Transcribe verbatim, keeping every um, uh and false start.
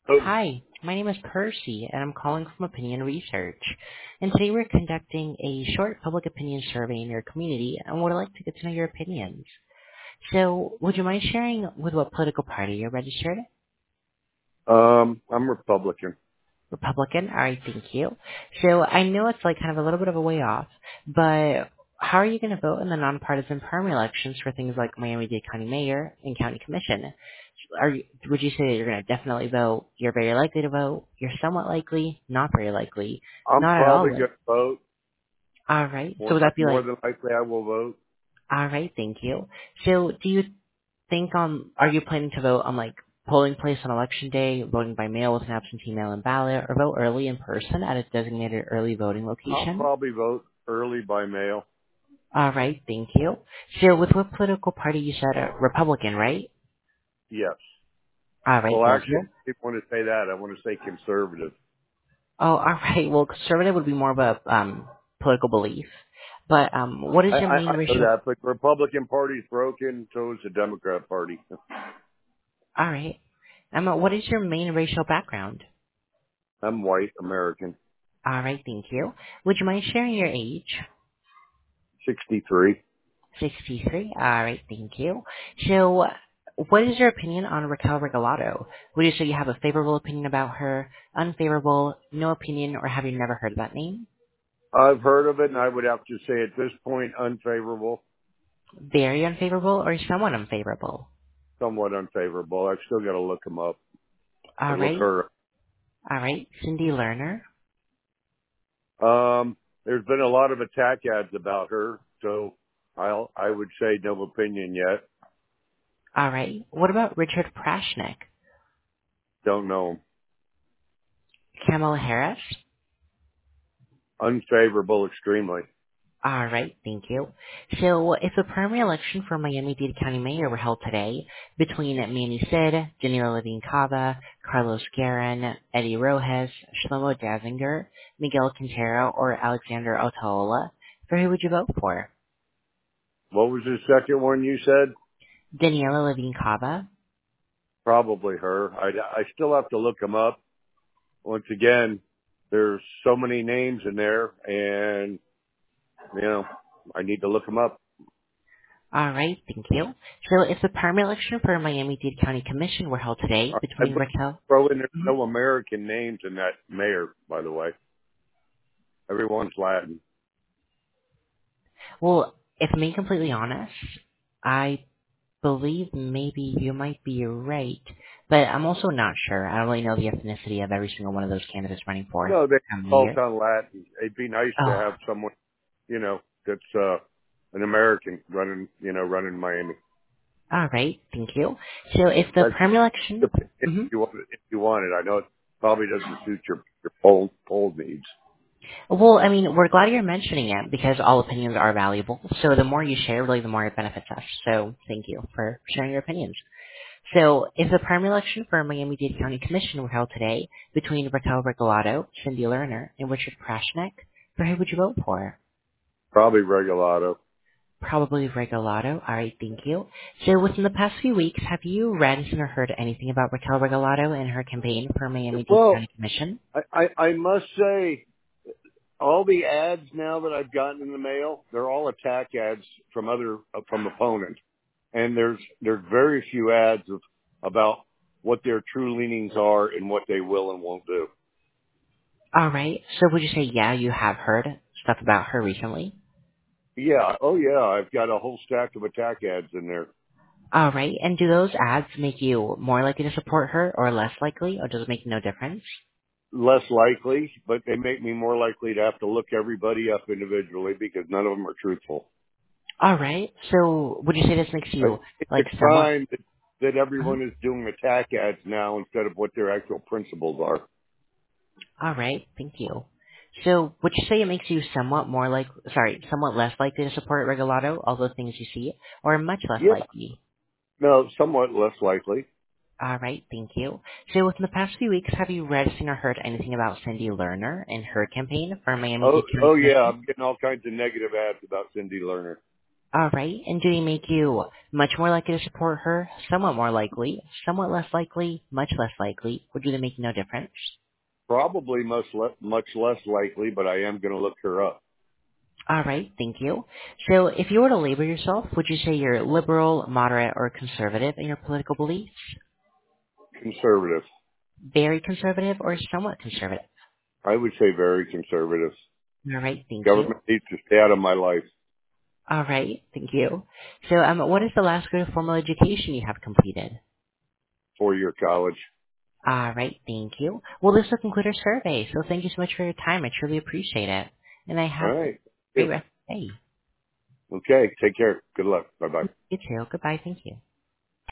Oh, Hi, my name is Percy, and I'm calling from Opinion Research. And today we're conducting a short public opinion survey in your community, and would like to get to know your opinions. So, would you mind sharing with what political party you're registered? um, I'm Republican. Republican? Alright, thank you. So, I know it's like kind of a little bit of a way off, but how are you going to vote in the nonpartisan primary elections for things like Miami-Dade County Mayor and County Commission? Are you, would you say that you're going to definitely vote? You're very likely to vote. You're somewhat likely. Not very likely. I'm Not at probably all. going to vote. All right. So More, would that be more like? than likely, I will vote. All right. Thank you. So do you think um are you planning to vote on like polling place on election day, voting by mail with an absentee mail-in ballot, or vote early in person at a designated early voting I'll location? probably vote early by mail. All right. Thank you. So with what political party you said? Uh, Republican, right? Yes. All right. Well, Thank actually, you. I don't want to say that. I want to say conservative. Oh, all right. Well, conservative would be more of a um, political belief. But um, what is I, your I, main I know racial? that, but the Republican Party's broken. So is the Democrat Party. All right. Um, what is your main racial background? I'm white American. All right. Thank you. Would you mind sharing your age? sixty-three. sixty-three. All right. Thank you. So, what is your opinion on Raquel Regalado? Would you say you have a favorable opinion about her, unfavorable, no opinion, or have you never heard of that name? I've heard of it, and I would have to say at this point unfavorable, Very unfavorable or somewhat unfavorable? somewhat unfavorable. I've still got to look them up All or look right. her All right. Cindy Lerner. Um, there's been a lot of attack ads about her, so I'll, I would say no opinion yet. All right. What about Richard Prashnik? Don't know. Kamala Harris? Unfavorable extremely. All right, thank you. So, if the primary election for Miami-Dade County Mayor were held today between Manny Sid, Danilo Levine Cava, Carlos Guerin, Eddie Rojas, Shlomo Dazinger, Miguel Quintero, or Alexander Otaola, for who would you vote for? What was the second one you said? Danilo Levine Cava? Probably her. I, I still have to look them up. Once again, there's so many names in there and, you know, I need to look them up. All right, thank you. So, if the primary election for Miami-Dade County Commission were held today I between Raquel... throw in there's Mhm. no American names in that mayor, by the way. Everyone's Latin. Well, if I'm being completely honest, I believe maybe you might be right, but I'm also not sure. I don't really know the ethnicity of every single one of those candidates running for No, they um, all mayor. sound Latin. It'd be nice to Oh, have someone, you know, that's uh an American running, you know, running Miami. all right, thank you. So if the That's primary election, if hmm you want it, if you want it. I know it probably doesn't suit your your poll poll needs. well, I mean, we're glad you're mentioning it because all opinions are valuable. So the more you share, really, the more it benefits us. So thank you for sharing your opinions. So if the primary election for Miami-Dade County Commission were held today between Raquel Regalado, Cindy Lerner, and Richard Prashnik, for who would you vote for? Probably Regalado. Probably Regalado. All right, thank you. So within the past few weeks, have you read or heard anything about Raquel Regalado and her campaign for Miami-Dade Well, County Commission? I, I I must say all the ads now that I've gotten in the mail, they're all attack ads from other uh, from opponents, and there's there's very few ads of about what their true leanings are and what they will and won't do. All right. So would you say, yeah, you have heard stuff about her recently? Yeah. Oh, yeah. I've got a whole stack of attack ads in there. All right. And do those ads make you more likely to support her or less likely, or does it make no difference? Less likely, but they make me more likely to have to look everybody up individually because none of them are truthful. All right. So would you say this makes I you, think like, it's somewhat... time that, that Mhm. everyone is doing attack ads now instead of what their actual principles are. All right. Thank you. So would you say it makes you somewhat more like, sorry, somewhat less likely to support Regalado, all those things you see, or much less Yeah. likely? No, somewhat less likely. All right, thank you. So within the past few weeks, have you read, seen, or heard anything about Cindy Lerner and her campaign for Oh, Miami-Dade County oh yeah. Commission? I'm getting all kinds of negative ads about Cindy Lerner. All right. And do they make you much more likely to support her, somewhat more likely, somewhat less likely, much less likely, or do they make no difference? Probably much le- much less likely, but I am going to look her up. All right. Thank you. So if you were to label yourself, would you say you're liberal, moderate, or conservative in your political beliefs? Conservative. Very conservative or somewhat conservative? I would say very conservative. All right. Thank you. Government needs to stay out of my life. All right. Thank you. So um, what is the last grade of formal education you have completed? Four-year college. All right. Thank you. Well, this will conclude our survey. So thank you so much for your time. I truly appreciate it. And I All have a right. great Yep. rest of the day. Okay. Take care. Good luck. Bye bye. You too. Goodbye. Thank you.